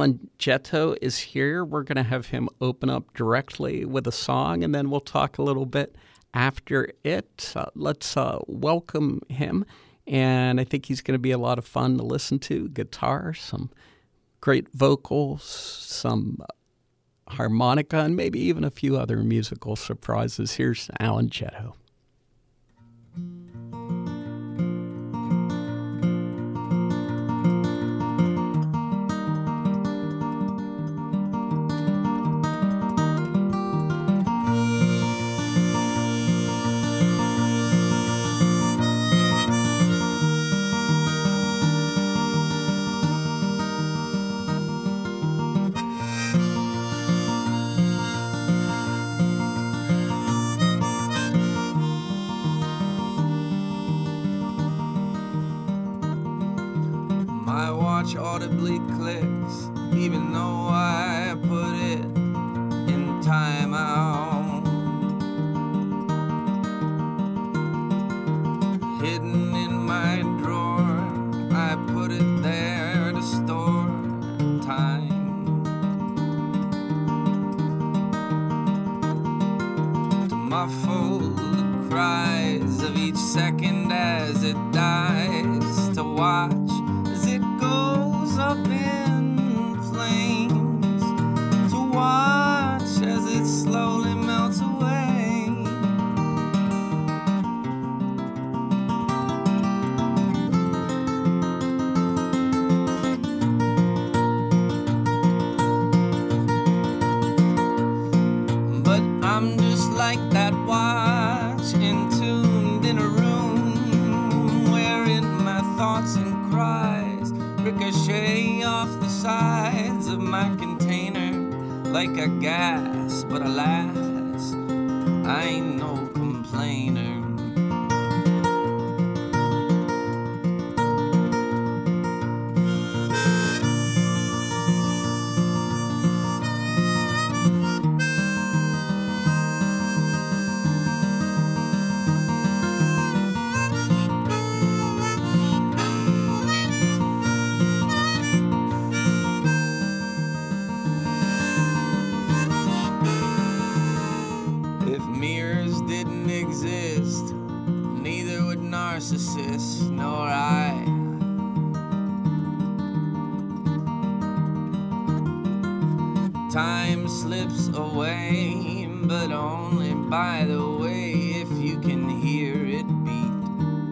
Alan Jetto is here. We're going to have him open up directly with a song, and then we'll talk a little bit after it. Let's welcome him, and I think he's going to be a lot of fun to listen to. Guitar, some great vocals, some harmonica, and maybe even a few other musical surprises. Here's Alan Jetto. Audibly clicks, even though I put it in timeout. Hidden in my drawer, I put it there to store time. To muffle the cries of each second as it dies, to watch up in flames, to watch as it slowly melts away. But I'm just like that watch, entombed in a room wherein my thoughts and cries ricochet off the sides of my container like a gas, but alas, I ain't no complainer. Nor I. Time slips away, but only by the way, if you can hear it beat.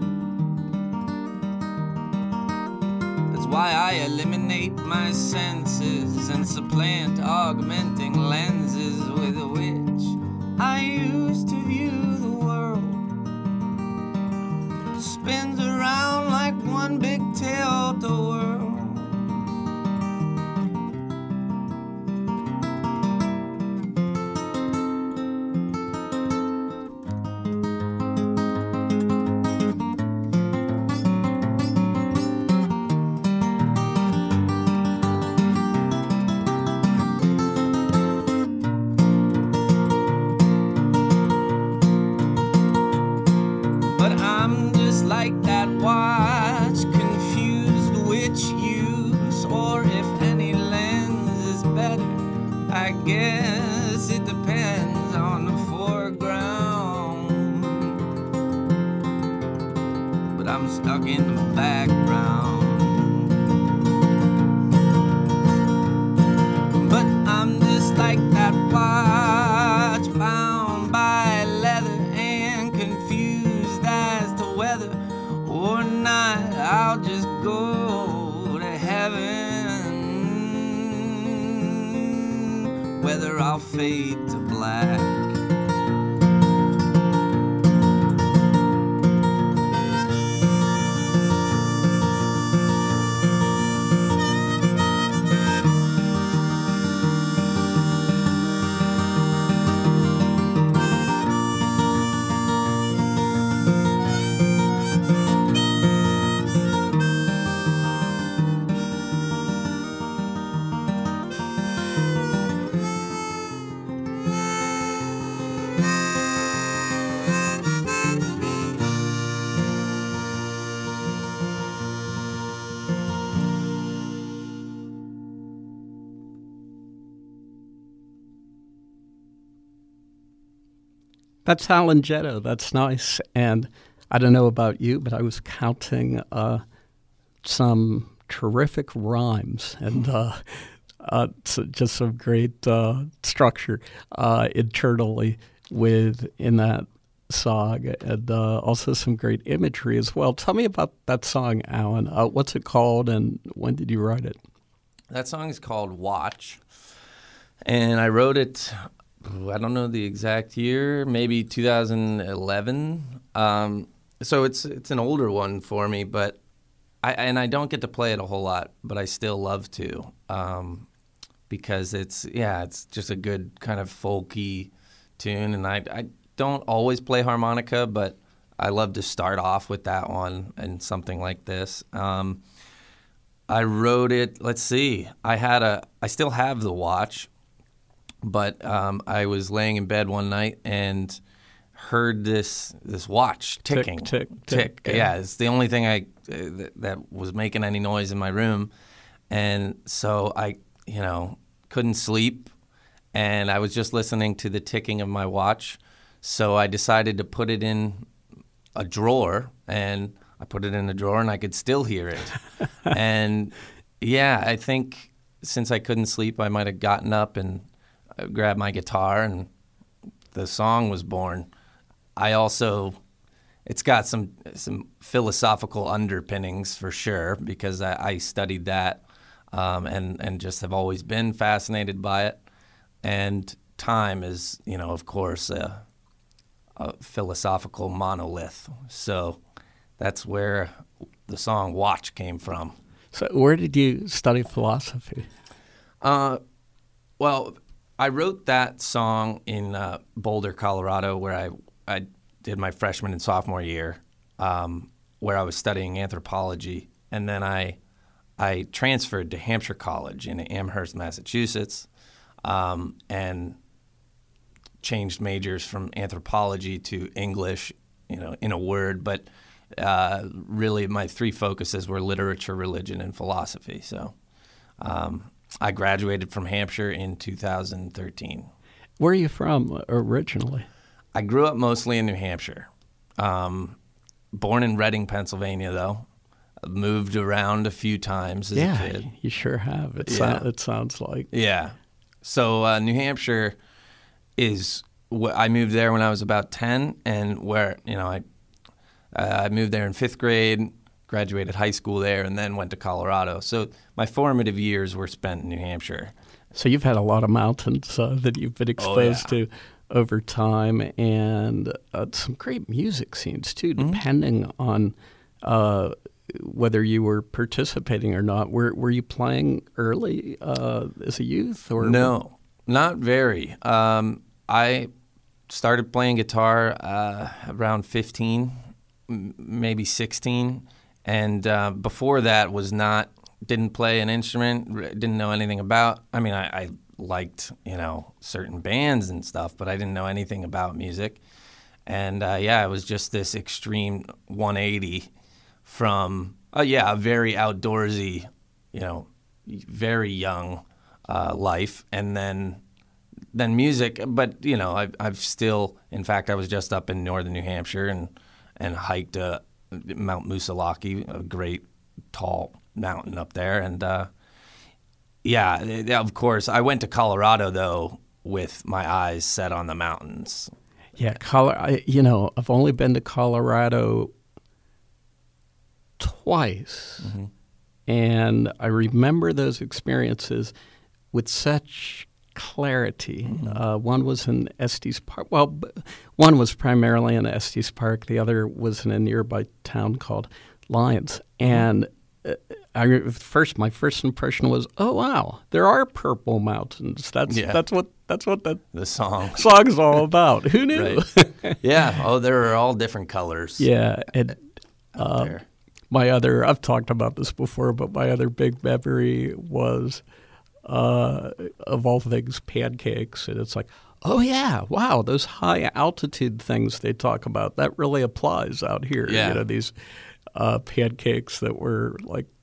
That's why I eliminate my senses and supplant augmenting lenses with which I used to view the world. Spins around like one big tilt-a-whirl. But I'm just like that watch, confused which use or if any lens is better. I guess it depends on the foreground, but I'm stuck in the background. But I'm just like that watch, bound by leather and confused as to whether or not I'll just go to heaven, whether I'll fade to black. That's Alan Jetto. That's nice. And I don't know about you, but I was counting some terrific rhymes and just some great structure internally within that song, and also some great imagery as well. Tell me about that song, Alan. What's it called, and when did you write it? That song is called Watch, and I wrote it, I don't know the exact year, maybe 2011. So it's an older one for me, but I don't get to play it a whole lot, but I still love to, because it's just a good kind of folky tune, and I don't always play harmonica, but I love to start off with that one and something like this. I wrote it, let's see, I still have the watch, but I was laying in bed one night and heard this watch ticking. Tick, tick, tick. Yeah, it's the only thing that was making any noise in my room. And so I, couldn't sleep, and I was just listening to the ticking of my watch. So I decided to put it in a drawer, and I put it in the drawer, and I could still hear it. And yeah, I think since I couldn't sleep, I might have gotten up and grabbed my guitar, and the song was born. It's got some philosophical underpinnings for sure, because I studied that, and just have always been fascinated by it. And time is, of course, a philosophical monolith. So that's where the song Watch came from. So where did you study philosophy? Well, I wrote that song in Boulder, Colorado, where I did my freshman and sophomore year, where I was studying anthropology. And then I transferred to Hampshire College in Amherst, Massachusetts, and changed majors from anthropology to English, in a word. But really my three focuses were literature, religion, and philosophy. So I graduated from Hampshire in 2013. Where are you from originally? I grew up mostly in New Hampshire. Born in Reading, Pennsylvania, though. Moved around a few times as a kid. Yeah, you sure have. It sounds like. Yeah. So New Hampshire is I moved there when I was about 10, and where I moved there in 5th grade, graduated high school there, and then went to Colorado. So my formative years were spent in New Hampshire. So you've had a lot of mountains that you've been exposed to over time, and some great music scenes too, depending on whether you were participating or not. Were you playing early as a youth? Or no, not very. I started playing guitar around 15, maybe 16, and before that didn't play an instrument, didn't know anything about. I mean, I liked, certain bands and stuff, but I didn't know anything about music. And it was just this extreme 180 from, a very outdoorsy, very young life. And then music, but, I've still, in fact, I was just up in northern New Hampshire and hiked Mount Moosilauke, a great tall mountain up there. And, of course, I went to Colorado, though, with my eyes set on the mountains. Yeah, I've only been to Colorado twice, and I remember those experiences with such clarity. One was in Estes Park. Well, one was primarily in Estes Park. The other was in a nearby town called Lyons. And my first impression was, oh wow, there are purple mountains. That's what the song's all about. Who knew? Right. Yeah. Oh, there are all different colors. Yeah. And there. I've talked about this before, but my other big memory was, of all things, pancakes. And it's like, oh yeah, wow, those high altitude things they talk about, that really applies out here. Yeah. These pancakes that were like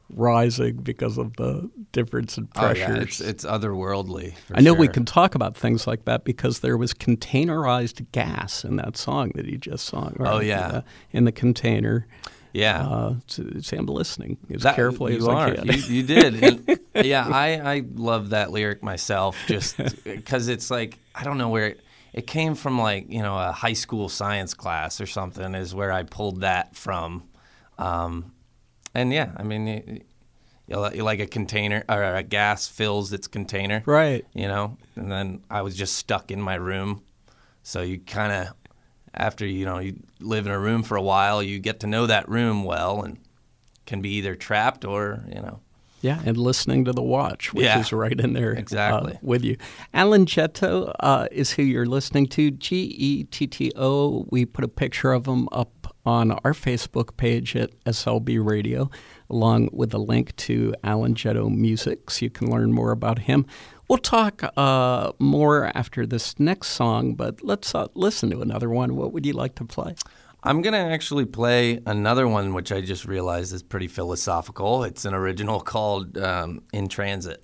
rising because of the difference in pressures. Oh, yeah, it's otherworldly. I know we can talk about things like that because there was containerized gas in that song that he just sung. Right? Oh, yeah. In the container. Yeah. See, I'm listening as carefully as I can. You did. And, yeah, I love that lyric myself just because it's like, I don't know where it came from, like, you know, a high school science class or something is where I pulled that from. And yeah, I mean, you like a container or a gas fills its container. Right. You know, and then I was just stuck in my room. So you kind of, after, you know, you live in a room for a while, you get to know that room well and can be either trapped or, you know. Yeah, and listening to the watch, which is right in there exactly with you. Alan Getto is who you're listening to, Getto. We put a picture of him up on our Facebook page at SLB Radio, along with a link to Alan Getto Music, so you can learn more about him. We'll talk more after this next song, but let's listen to another one. What would you like to play? I'm going to actually play another one, which I just realized is pretty philosophical. It's an original called In Transit.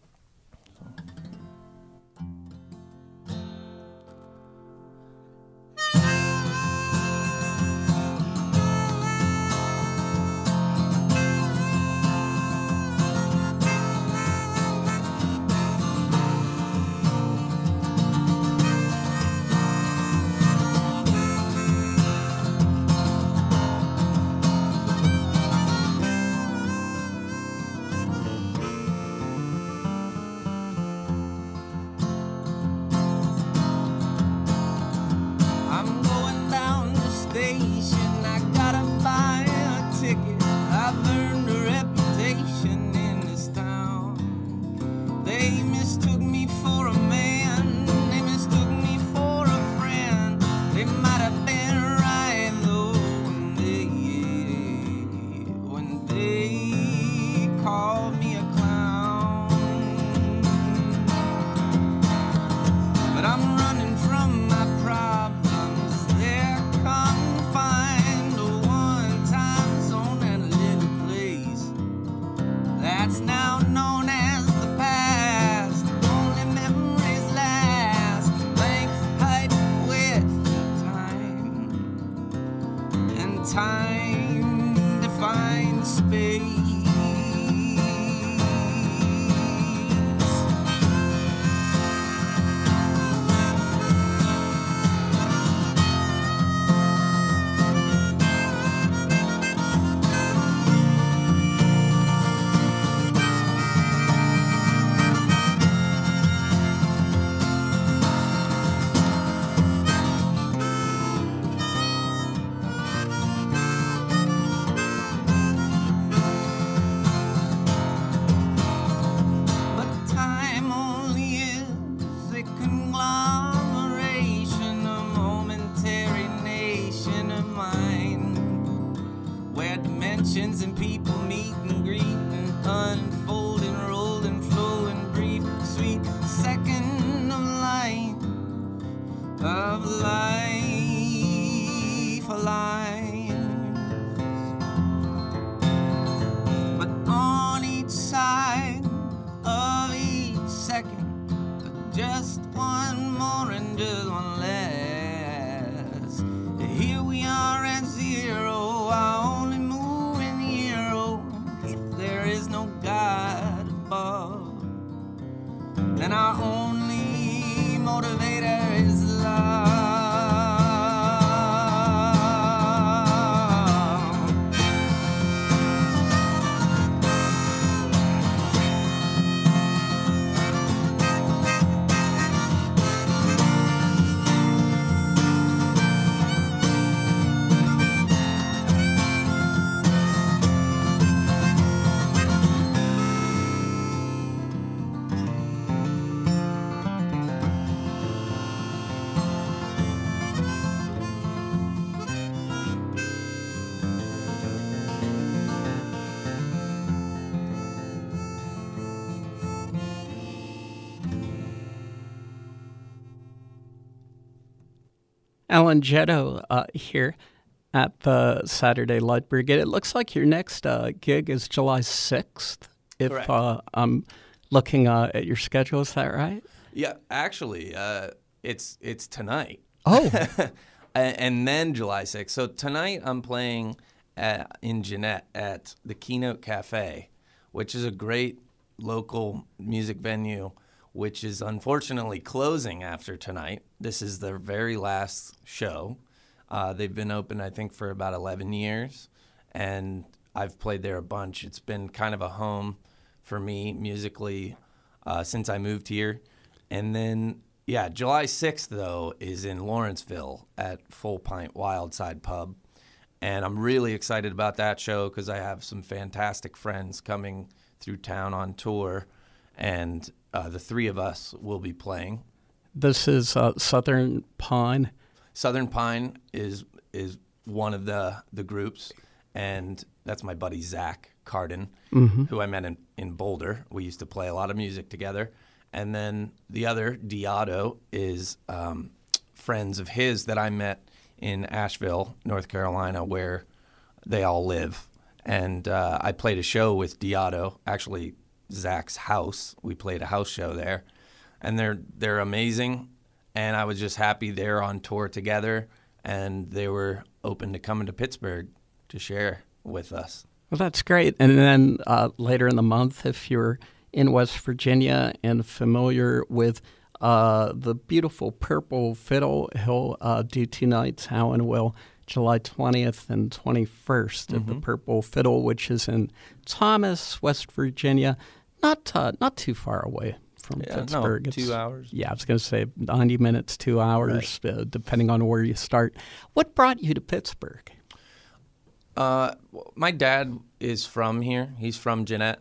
And people meet and greet and unfold and roll and flow and brief, sweet second of life, but on each side of each second, just one more and just one less. Here we are at zero, our only there is no God above, and our only motivator is love. Alan Getto here. at the Saturday Light Brigade. It looks like your next gig is July 6th, if I'm looking at your schedule. Is that right? Yeah, actually, it's tonight. Oh. And then July 6th. So tonight I'm playing in Jeanette at the Keynote Cafe, which is a great local music venue, which is unfortunately closing after tonight. This is their very last show. They've been open, I think, for about 11 years, and I've played there a bunch. It's been kind of a home for me musically since I moved here. And then, yeah, July 6th, though, is in Lawrenceville at Full Pint Wildside Pub. And I'm really excited about that show because I have some fantastic friends coming through town on tour, and the three of us will be playing. This is Southern Pine. Southern Pine is one of the groups, and that's my buddy Zach Carden, who I met in Boulder. We used to play a lot of music together. And then the other, Diado, is friends of his that I met in Asheville, North Carolina, where they all live. And I played a show with Diado, actually Zach's house. We played a house show there. And they're amazing. And I was just happy they're on tour together, and they were open to coming to Pittsburgh to share with us. Well, that's great. And then later in the month, if you're in West Virginia and familiar with the beautiful Purple Fiddle, he'll do 2 nights, Alan will, July 20th and 21st at the Purple Fiddle, which is in Thomas, West Virginia, not too far away from Pittsburgh. No, 2 hours. Yeah, I was going to say 90 minutes, 2 hours, right. Depending on where you start. What brought you to Pittsburgh? My dad is from here. He's from Jeanette.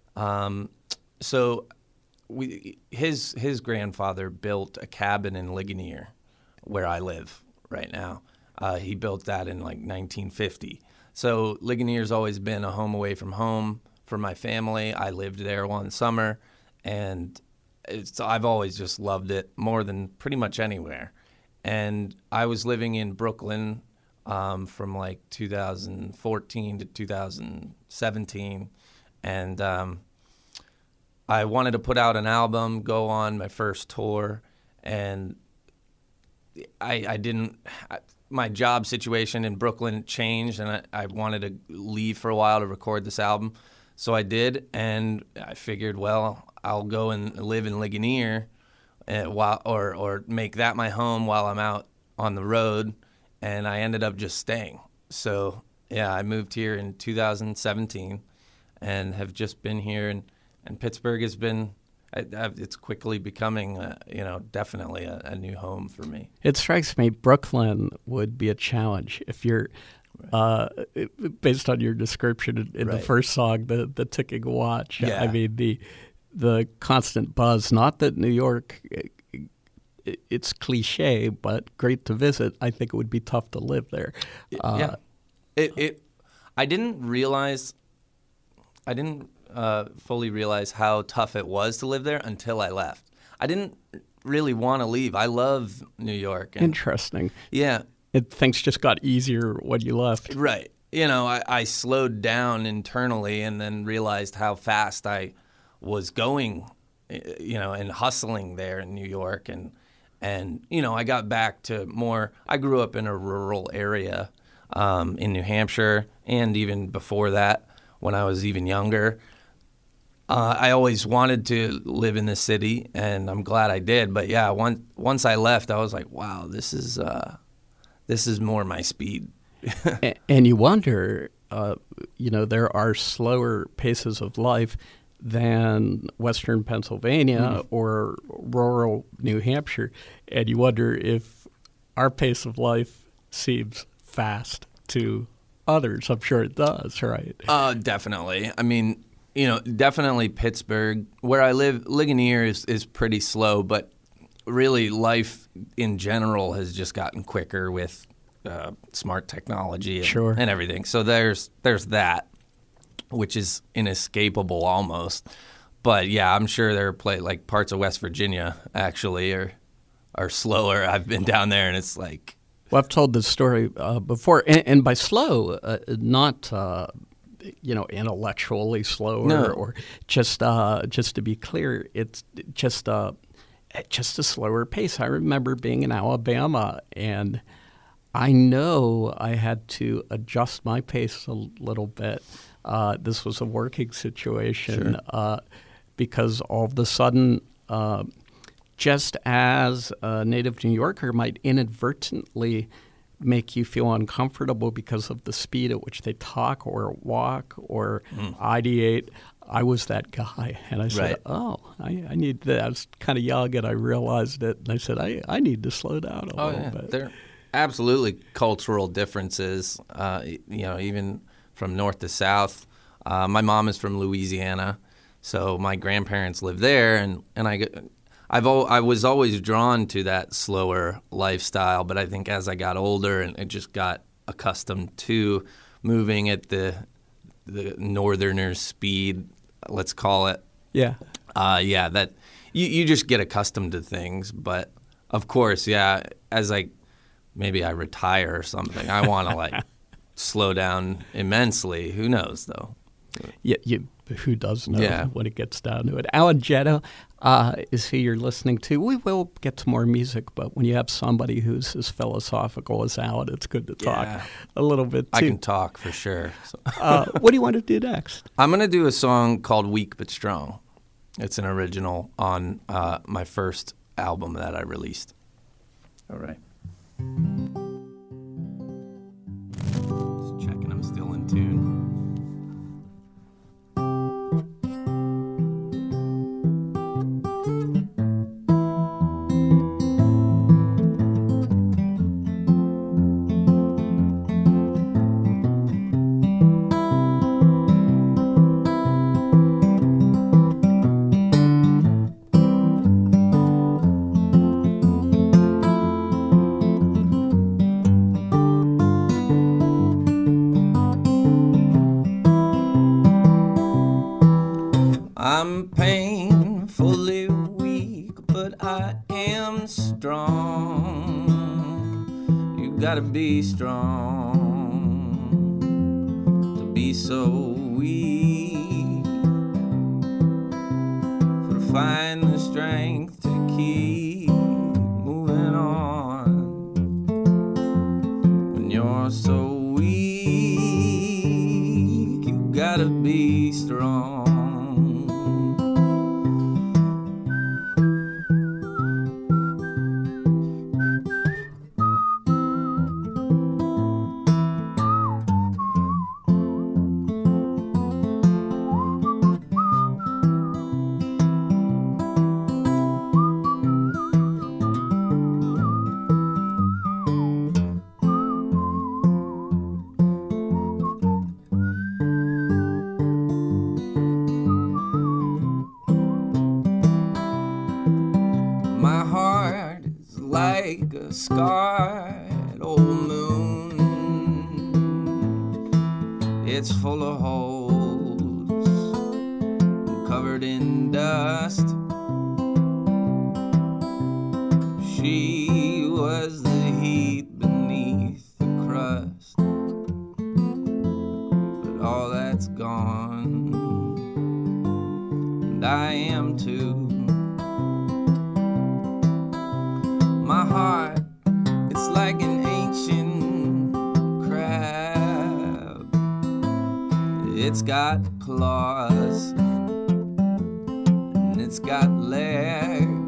So his grandfather built a cabin in Ligonier, where I live right now. He built that in like 1950. So Ligonier's always been a home away from home for my family. I lived there one summer, and I've always just loved it more than pretty much anywhere. And I was living in Brooklyn from like 2014 to 2017, and I wanted to put out an album, go on my first tour, and I didn't. My job situation in Brooklyn changed, and I wanted to leave for a while to record this album. So I did, and I figured, well, I'll go and live in Ligonier, or make that my home while I'm out on the road, and I ended up just staying. So yeah, I moved here in 2017, and have just been here, and Pittsburgh has been. It's quickly becoming, definitely a new home for me. It strikes me Brooklyn would be a challenge if you're, based on your description in the first song, the ticking watch. Yeah. I mean, the constant buzz. Not that New York, it's cliche, but great to visit. I think it would be tough to live there. Yeah. I didn't fully realize how tough it was to live there until I left. I didn't really want to leave. I love New York. Interesting. Yeah. Things just got easier when you left. Right. I slowed down internally and then realized how fast I was going, and hustling there in New York. And I got back to more, I grew up in a rural area in New Hampshire, and even before that, when I was even younger. I always wanted to live in the city, and I'm glad I did. But yeah, once I left, I was like, wow, this is more my speed. And you wonder, there are slower paces of life than Western Pennsylvania or rural New Hampshire, and you wonder if our pace of life seems fast to others. I'm sure it does, right? Definitely. I mean, definitely Pittsburgh, where I live, Ligonier is pretty slow, but really life in general has just gotten quicker with smart technology and everything. So there's that, which is inescapable almost. But yeah, I'm sure there are parts of West Virginia actually are slower. I've been down there, and it's like Well, I've told this story before, and by slow, not intellectually slower, or just to be clear, it's just a slower pace. I remember being in Alabama, and I know I had to adjust my pace a little bit. This was a working situation because all of a sudden, just as a native New Yorker might inadvertently make you feel uncomfortable because of the speed at which they talk or walk or ideate, I was that guy. And I said, I need that. I was kind of young and I realized it. And I said, I need to slow down a little bit. There are absolutely cultural differences, even from north to south. My mom is from Louisiana, so my grandparents live there, and I was always drawn to that slower lifestyle, but I think as I got older and I just got accustomed to moving at the northerner's speed, let's call it. That you just get accustomed to things. But of course, as maybe I retire or something, I want to slow down immensely. Who knows though? Yeah, who does know when it gets down to it? Alan Jeno is who you're listening to. We will get to more music, but when you have somebody who's as philosophical as Alan, it's good to talk a little bit, too. I can talk for sure. So. What do you want to do next? I'm going to do a song called Weak But Strong. It's an original on my first album that I released. All right. Just checking I'm still in tune. I'm painfully weak, but I am strong. You gotta be strong to be so weak, to find the strength to keep moving on. When you're so weak, you gotta be strong. My heart is like a scarred old moon. It's full of holes and covered in dust. She was the heat beneath the crust, but all that's gone, and I am too. My heart, it's like an ancient crab. It's got claws and it's got legs.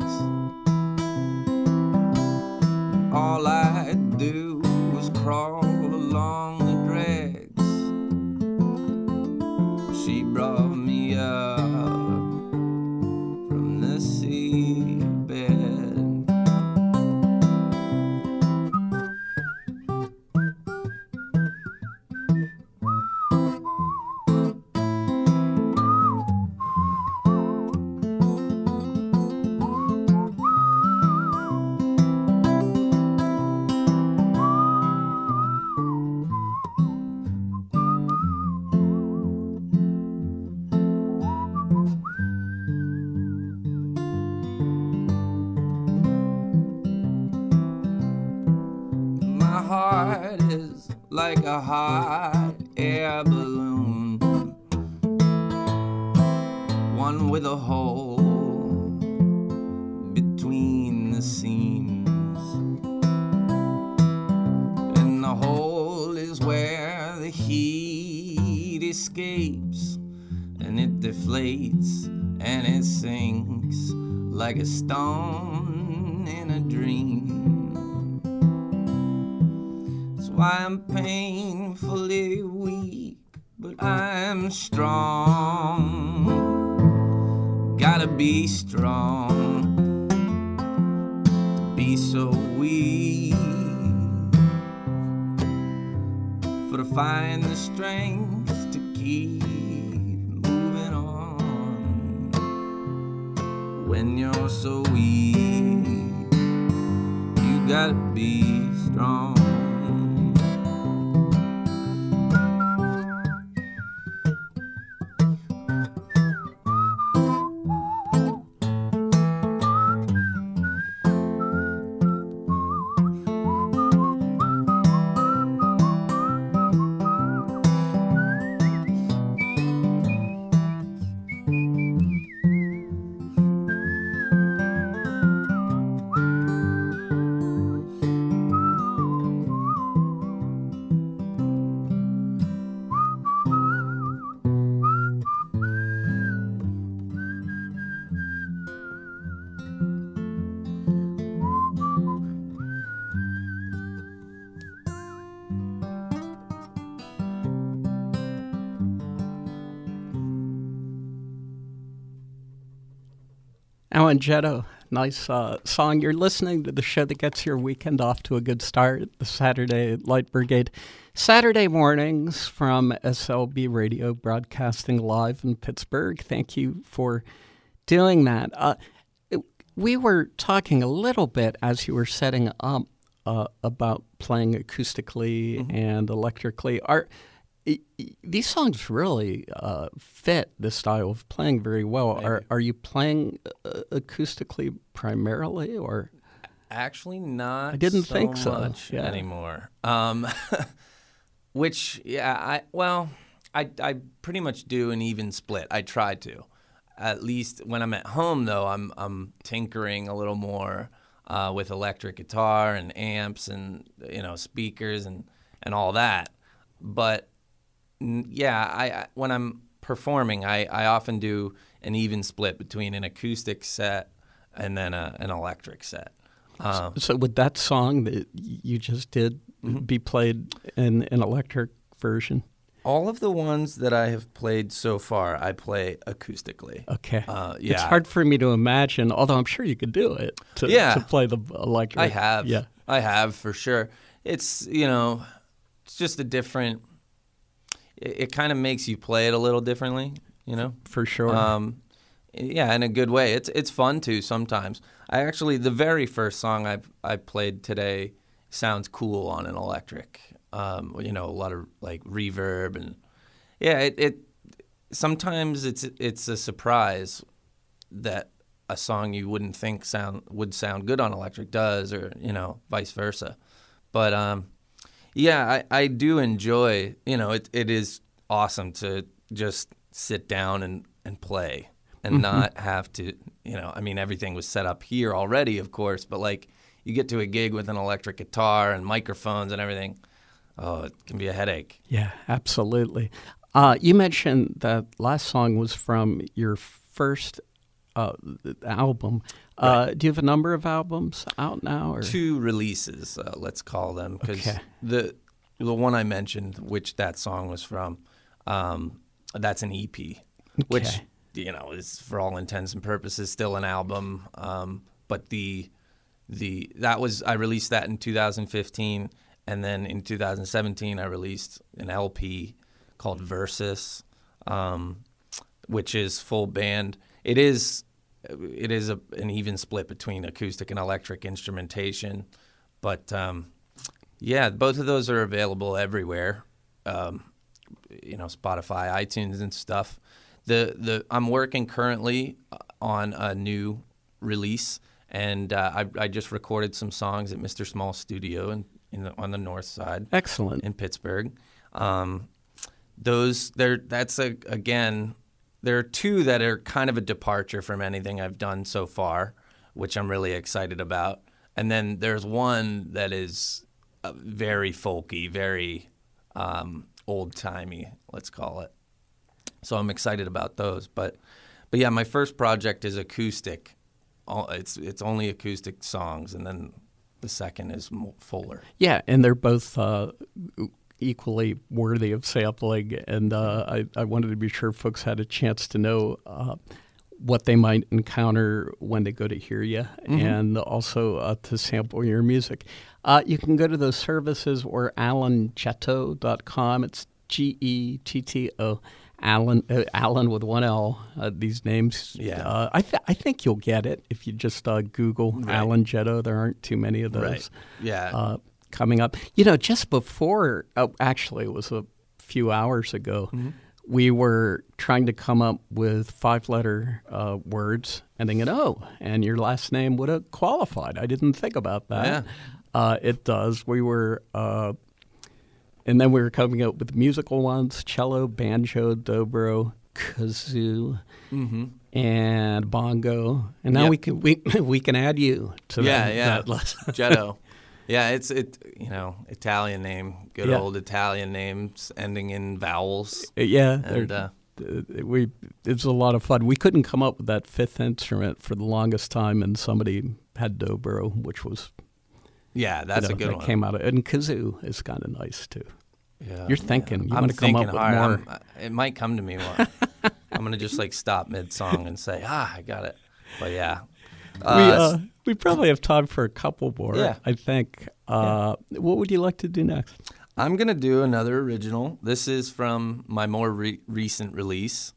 All I do is crawl along the dregs. She brought me up from the seabed. heart is like a hot air balloon, one with a hole between the seams, and the hole is where the heat escapes, and it deflates and it sinks like a stone in a dream. That's why I'm painfully weak, but I'm strong. Gotta be strong to be so weak, for to find the strength to keep moving on. When you're so weak, you gotta be strong. Alan Jetto, nice song. You're listening to the show that gets your weekend off to a good start, the Saturday Light Brigade. Saturday mornings from SLB Radio, broadcasting live in Pittsburgh. Thank you for doing that. We were talking a little bit as you were setting up about playing acoustically and electrically. These songs really fit the style of playing very well. Are you playing acoustically primarily, or? Actually, not. I didn't think so much yeah. anymore. Which, yeah, I pretty much do an even split. I try to. At least when I'm at home, though, I'm tinkering a little more with electric guitar and amps and speakers and all that. But yeah, I when I'm performing, I often do an even split between an acoustic set and then an electric set. So would that song that you just did be played in an electric version? All of the ones that I have played so far, I play acoustically. Okay. Yeah. It's hard for me to imagine, although I'm sure you could do it, to play the electric. I have. Yeah. I have, for sure. It's, it's just a different... It kind of makes you play it a little differently, For sure. Yeah, in a good way. It's fun too sometimes. The very first song I played today sounds cool on an electric. A lot of like reverb and it sometimes it's a surprise that a song you wouldn't think would sound good on electric does, or vice versa. But I do enjoy, it is awesome to just sit down and play and not have to, everything was set up here already, of course, but like you get to a gig with an electric guitar and microphones and everything, it can be a headache. Yeah, absolutely. You mentioned that last song was from your first album. Right. Do you have a number of albums out now? Or? 2 releases, let's call them, because the one I mentioned, which that song was from, that's an EP, which is for all intents and purposes still an album. But I released that in 2015, and then in 2017 I released an LP called Versus, which is full band. It is an even split between acoustic and electric instrumentation, but both of those are available everywhere. Spotify, iTunes, and stuff. I'm working currently on a new release, and I just recorded some songs at Mr. Small Studio on the north side. Excellent. In Pittsburgh. Again, there are two that are kind of a departure from anything I've done so far, which I'm really excited about. And then there's one that is very folky, very old-timey, let's call it. So I'm excited about those. But yeah, my first project is acoustic. It's only acoustic songs, and then the second is fuller. Yeah, and they're both equally worthy of sampling. And I wanted to be sure folks had a chance to know what they might encounter when they go to hear you, and also to sample your music. You can go to those services or alangetto.com. It's Getto. Alan with one L. These names. Yeah. I think you'll get it if you just Google Alan Getto. There aren't too many of those. Right. Yeah. Coming up. Just before, actually, it was a few hours ago, we were trying to come up with 5-letter words ending in O, and your last name would have qualified. I didn't think about that. Yeah. It does. We were, and then we were coming up with musical ones: cello, banjo, dobro, kazoo, and bongo. And now we can add you to that list. Getto. Yeah, it's Italian name, good old Italian names ending in vowels. Yeah, and it was a lot of fun. We couldn't come up with that fifth instrument for the longest time, and somebody had dobro, which was that's a good one. Came out of, and kazoo is kind of nice too. Yeah, you're thinking. You I'm want to come up with hard. more. It might come to me more. I'm gonna just stop mid song and say, I got it. But yeah. We probably have time for a couple more, I think. What would you like to do next? I'm going to do another original. This is from my more recent release.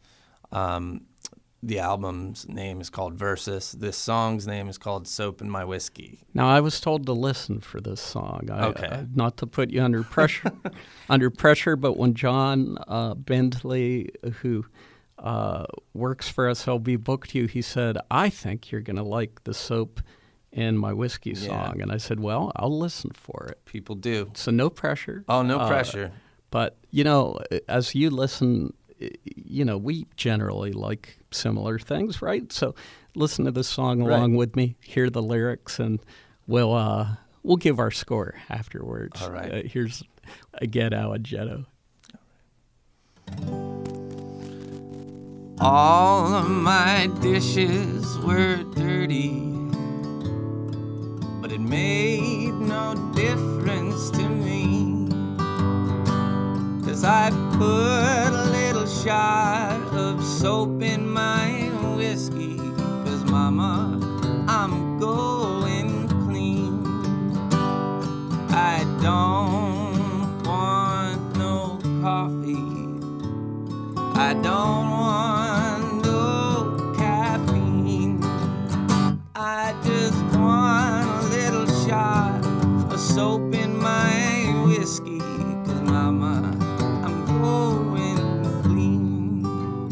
The album's name is called Versus. This song's name is called Soap in My Whiskey. Now, I was told to listen for this song. Okay. Not to put you under pressure, but when John Bentley, who works for SLB, booked you, he said, I think you're going to like the Soap in My Whiskey song. Yeah. And I said, well, I'll listen for it. People do. So no pressure. Oh, no pressure. But, as you listen, we generally like similar things, right? So listen to this song along with me, hear the lyrics, and we'll give our score afterwards. All right. Here's, again, Alan Getto. All of my dishes were dirty, but it made no difference to me, 'cause I put a little shot of soap in my whiskey, 'cause mama, I'm going clean. I don't want no coffee, I don't want no caffeine, I just want a little shot of soap in my whiskey, 'cause mama, I'm going clean.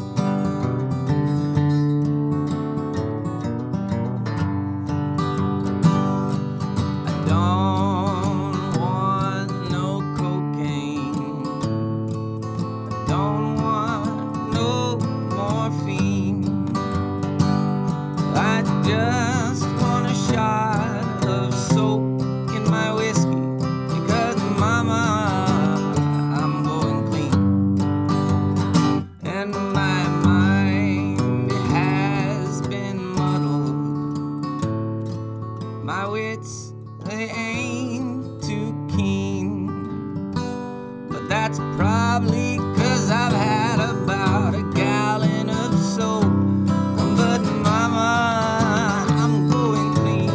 I don't want no cocaine, I don't want no morphine, I just want a shot of soap in my whiskey, because mama, I'm going clean. And my mind has been muddled, my wits, they ain't too keen, but that's probably 'cause I've had about a gallon of soap. But mama, I'm going clean.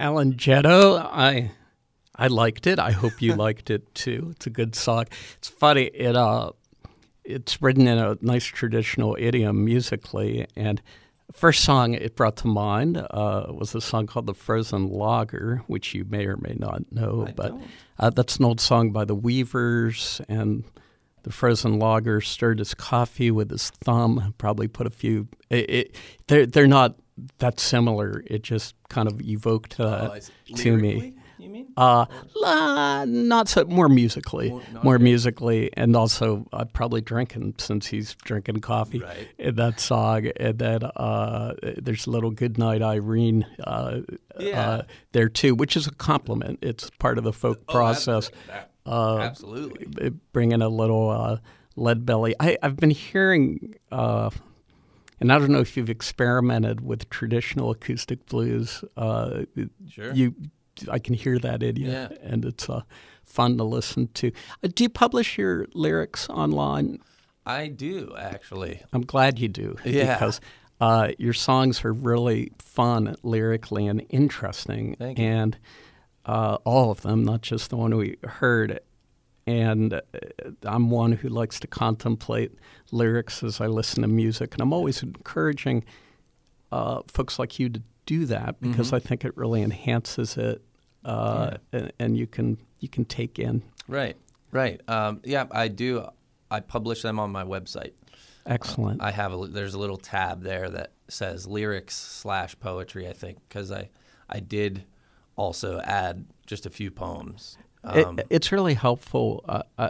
Alan Jetto, I liked it. I hope you liked it too. It's a good song. It's funny. It's written in a nice traditional idiom musically, and the first song it brought to mind was a song called "The Frozen Lager," which you may or may not know, but that's an old song by the Weavers, and the frozen lager stirred his coffee with his thumb. Probably put a few. They're not that similar. It just kind of evoked that to me. You mean? Not so more musically, musically, and also probably drinking since he's drinking coffee in that song. And then there's a little "Goodnight Irene" there too, which is a compliment. It's part of the folk process. Absolutely, bringing a little lead belly. I've been hearing. And I don't know if you've experimented with traditional acoustic blues. Sure. I can hear that in you, and it's fun to listen to. Do you publish your lyrics online? I do, actually. I'm glad you do, because your songs are really fun lyrically and interesting. Thank you. And all of them, not just the one we heard. And I'm one who likes to contemplate lyrics as I listen to music, and I'm always encouraging folks like you to do that because I think it really enhances it, and you can take in. Right. I do. I publish them on my website. Excellent. I have there's a little tab there that says lyrics/poetry. I think because I did also add just a few poems. It's really helpful.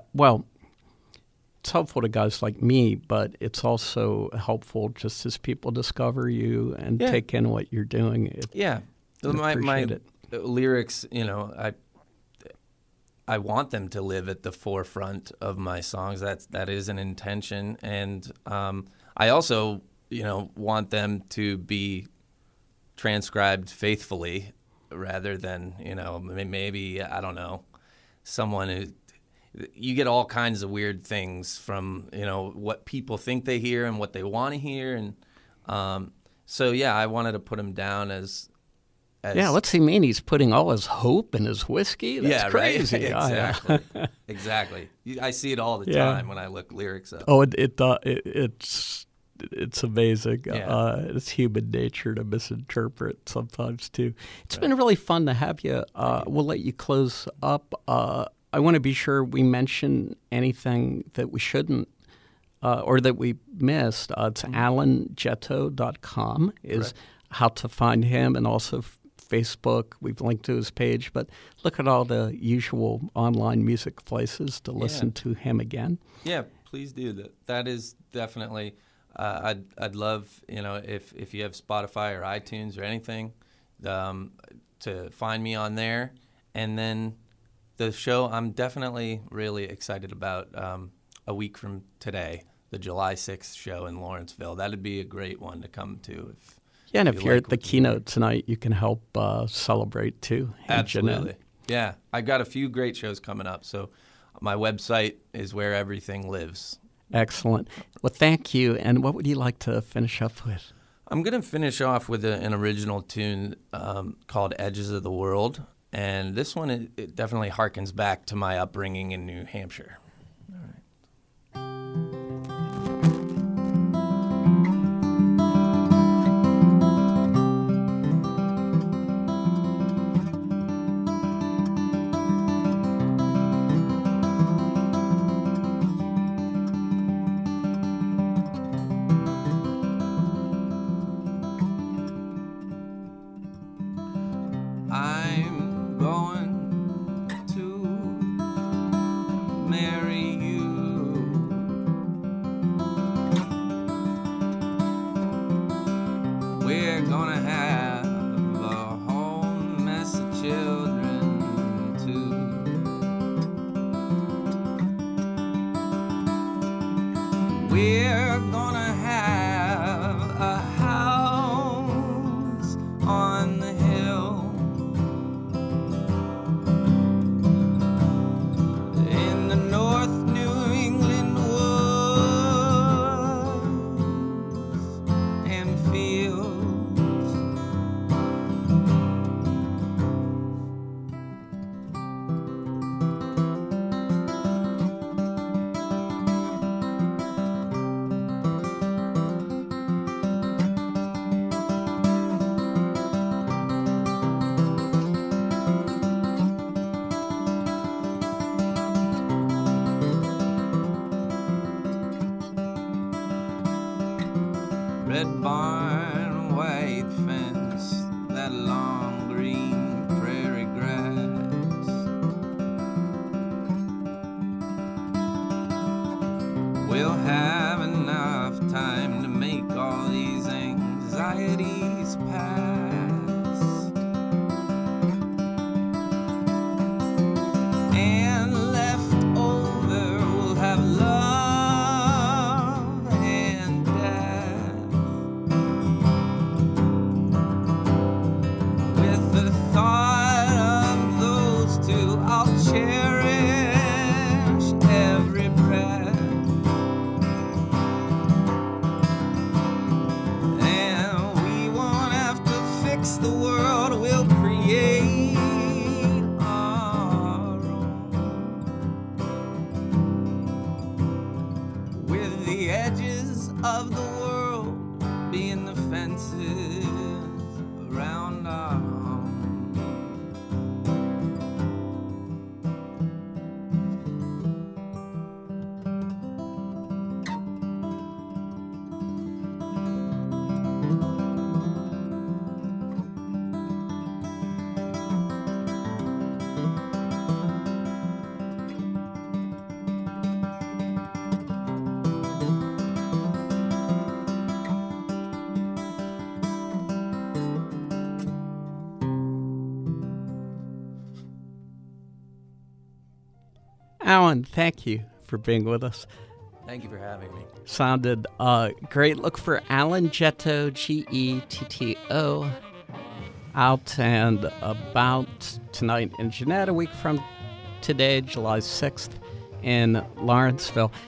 It's helpful to guys like me, but it's also helpful just as people discover you and take in what you're doing. My lyrics, I want them to live at the forefront of my songs. That is an intention, and I also, want them to be transcribed faithfully, rather than maybe I don't know. Someone who you get all kinds of weird things from what people think they hear and what they want to hear, and I wanted to put him down as what's he mean? He's putting all his hope in his whiskey? That's crazy. Exactly. Exactly. I see it all the time when I look lyrics up. Oh, it's amazing. It's human nature to misinterpret sometimes, too. It's been really fun to have you. We'll let you close up. I want to be sure we mention anything that we shouldn't or that we missed. It's alanjetto.com is how to find him, and also Facebook. We've linked to his page. But look at all the usual online music places to listen to him again. Yeah, please do. That is definitely... I'd love, if you have Spotify or iTunes or anything, to find me on there. And then the show, I'm definitely really excited about a week from today, the July 6th show in Lawrenceville. That'd be a great one to come to. And if you're at the keynote tonight, you can help celebrate too. Absolutely. Yeah, I got a few great shows coming up. So my website is where everything lives. Excellent. Well, thank you. And what would you like to finish up with? I'm going to finish off with an original tune called Edges of the World. And this one, it definitely harkens back to my upbringing in New Hampshire. All right. I'm going to marry you. We're gonna have a whole mess of children too. We're gonna have a house on the hill. red barn, white fence, that long green prairie grass. We'll have enough time to make all these anxieties pass. And left over we'll have love and death. With the thought of those two, I'll cherish every breath. And we won't have to fix the world, we'll create our own. With the edges of the world being the fences around our home. Alan, thank you for being with us. Thank you for having me. Sounded great. Look for Alan Getto, Getto, out and about tonight in Jeanette, a week from today, July 6th, in Lawrenceville.